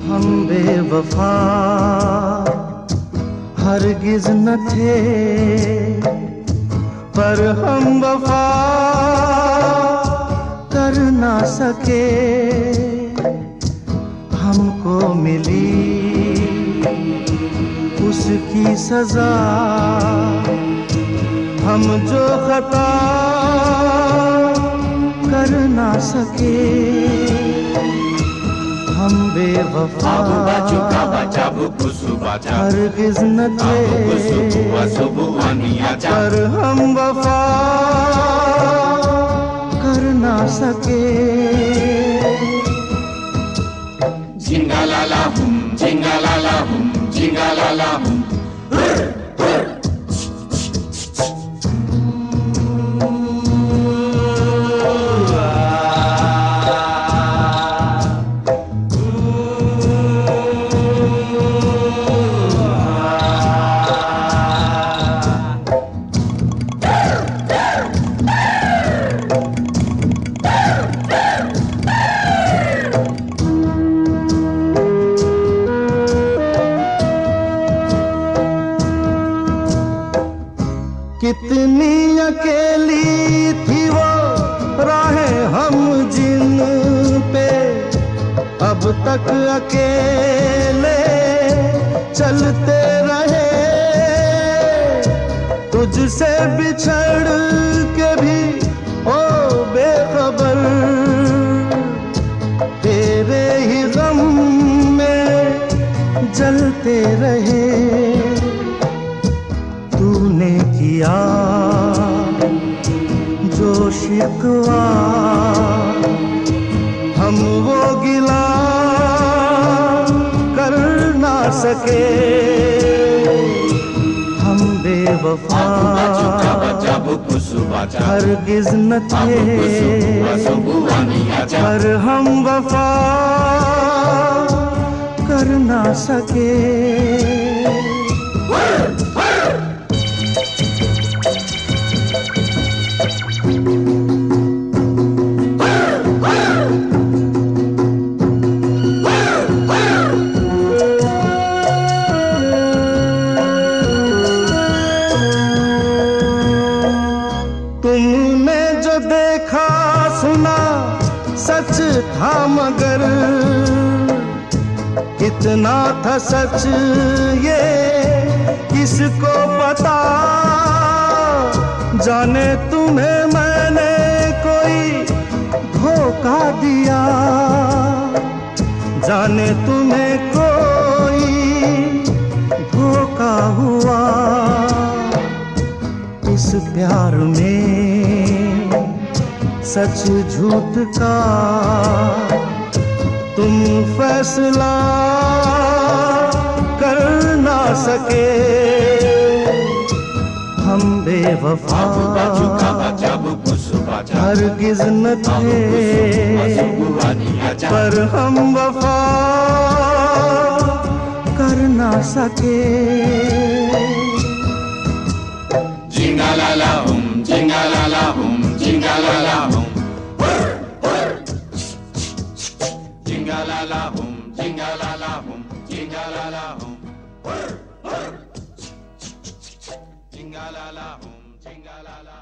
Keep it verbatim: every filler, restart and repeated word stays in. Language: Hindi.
हम बेवफा हरगिज न थे, पर हम वफा कर ना सके। हमको मिली उसकी सजा, हम जो खता कर ना सके। हम बेवफा हरगिज न थे, पर हम वफा कर ना सके। जिंगालाला हुम, जिंगालाला हुम, जिंगालाला हुम। कितनी अकेली थी वो राहें हम जिन पे, अब तक अकेले चलते रहे। तुझसे बिछड़ के भी ओ बेखबर, तेरे ही गम में जलते रहे। तूने किया जो शिकवा, हम वो गिला कर ना सके। हम बेवफा हरगिज न थे, पर हम वफा कर ना सके। तुमने जो देखा सुना सच था, मगर कितना था सच ये किसको पता। जाने तुम्हें मैंने कोई धोखा दिया, जाने तुम्हें कोई धोखा हुआ। इस प्यार में सच झूठ का तुम फैसला कर ना सके। हम बेवफा हरगिज न थे, पर हम वफा कर ना सके। Jingalala hum, jingalala hum, jingalala hum. Jingalala hum, jingalala hum, jingalala hum. Jingalala hum, jingalala.